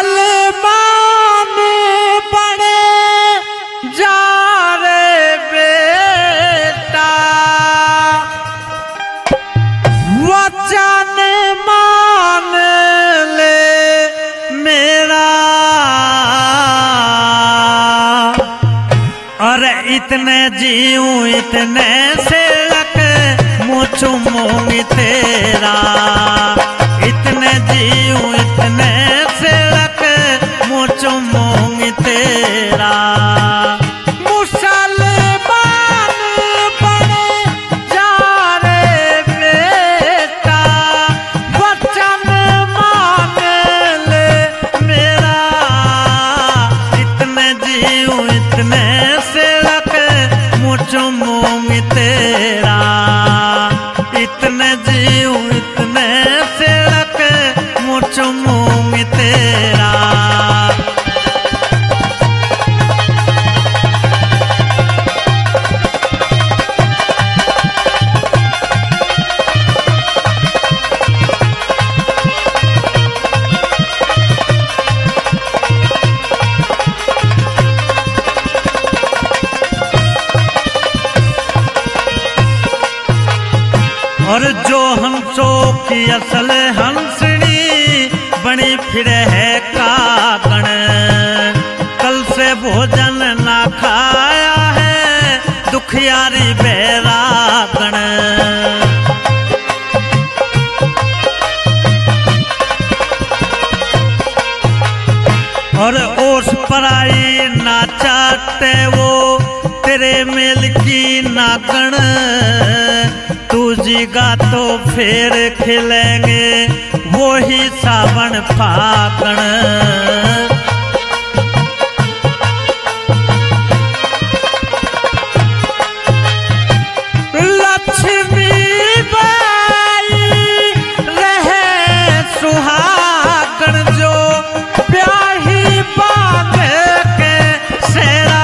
मुसलमान बड़े जा रे बेटा, वचन मान ले मेरा। और इतने जीऊं इतने से लक मुँह चूमूंगी तेरा, इतने जीऊं इतने से लक मुँह चूमूंगी तेरा। मुसलमान बड़े जा रे बेटा, वचन मान ले मेरा। इतने जीऊं इतने से लक मुँह चूमूंगी तेरा, इतने जीऊं इतने से लक मुँह चूमूंगी तेरा। और जो हंसों की असल हंसनी बनी फिर है कागण, कल से भोजन ना खाया है दुखियारी बैरागण। और ओस पराई ना चाटे वो तेरे मेल की नागण, तू जीगा तो फिर खिलेंगे वो ही सावन फागण। लक्ष्मी बाई रहे सुहागण, जो ब्याही बांध के सेरा।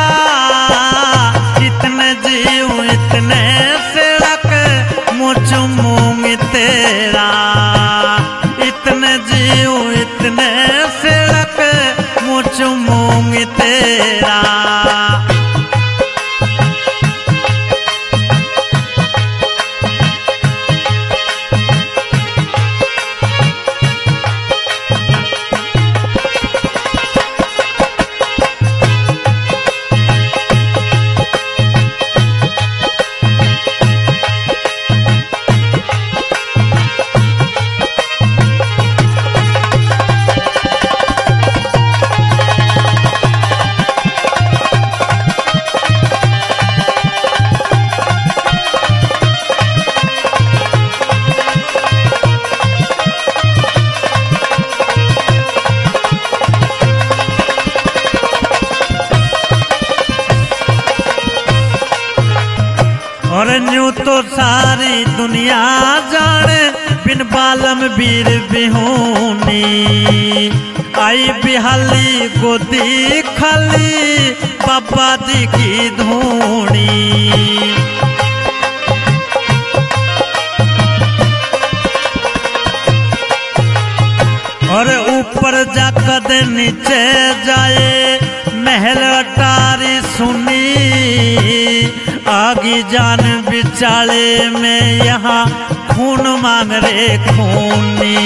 इतने जीऊं इतने से लक मुँह चूमूंगी तेरा, इतने जीऊं इतने से लक मुँह चूमूंगी तेरा। और न्यू तो सारी दुनिया जाने बिन बालम वीर बिहूनी, आई बिहाली गोदी खाली बाबा जी की धूनी। और ऊपर जाकर नीचे जाए महल अटारी सुनी, आगी जान बिचाले में यहाँ खून मांग रे खूनी।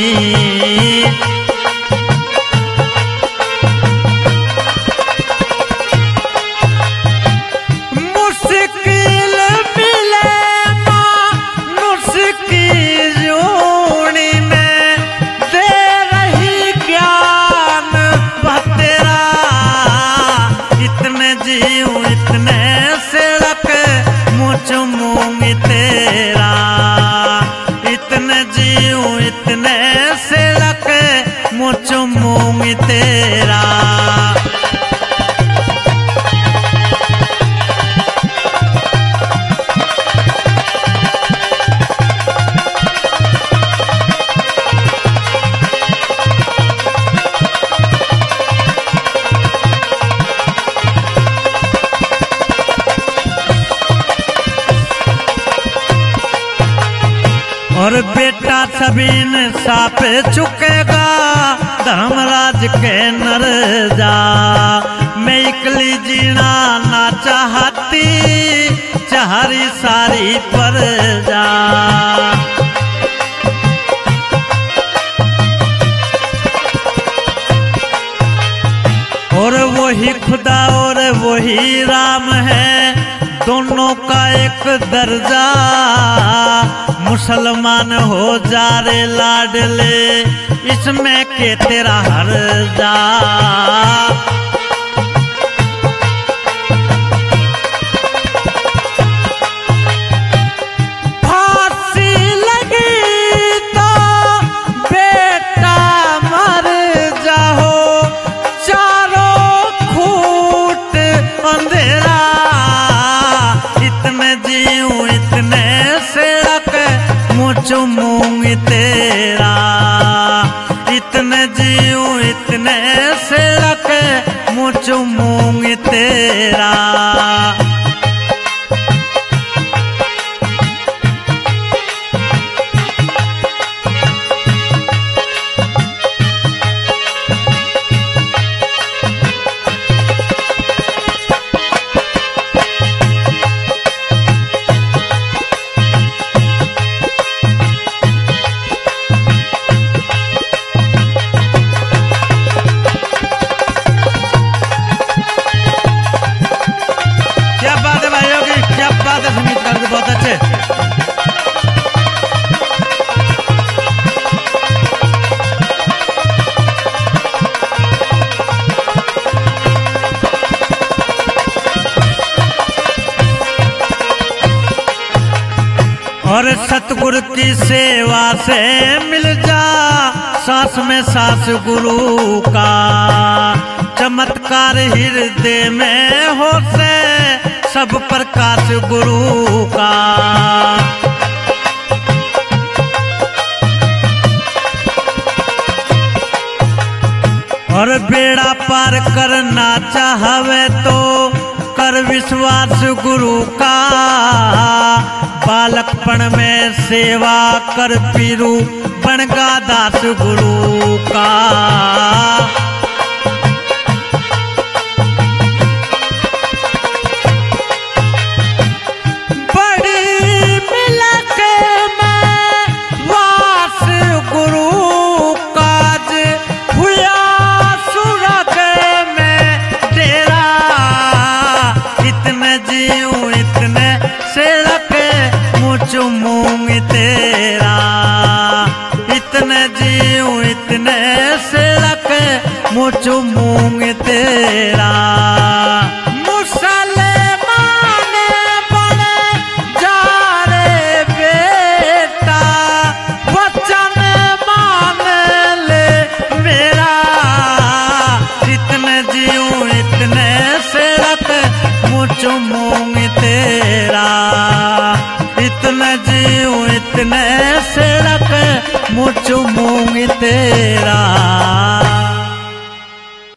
मुश्किल मिले मानुष की जोड़ी में, दे रही ज्ञान वह तेरा। इतने जीऊं इतने से लक मुँह चूमूंगी तेरा, इतने जीऊं इतने से लक मुँह चूमूंगी तेरा। और बेटा सबीन साप चुकेगा धर्मराज के नर जा। मैं इकली जीना ना चाहती चारी सारी पर जा। और वही खुदा और वही राम है, दोनों का एक दर्जा। मुसलमान हो जा रे लाडले, इसमें के तेरा हर जा। फांसी लगी तो बेटा मर जाओ, चारों खूट अंधेरा। इतने जीऊं इतने सड़क मुँह चूमूंगी तेरा। इतने जीऊं इतने सड़क मुँह चूमूंगी तेरा। बहुत अच्छे। और सतगुरु की सेवा से मिल जा सांस में सांस गुरु का। चमत्कार हृदय में हो से सब प्रकाश गुरु का। और बेड़ा पार करना चाहवे तो कर विश्वास गुरु का। बालकपन में सेवा कर पीरू बनगा दास गुरु का। चूमूंगी तेरा। इतने जीऊं इतने सड़क मुँह चूमूंगी तेरा। मुसलमान बन जा रे बेटा, वचन मान ले मेरा। इतने जीऊं इतने सड़क मुँह चूमूंगी तेरा। इतने जीऊं इतने सड़क मुँह चूमूंगी तेरा।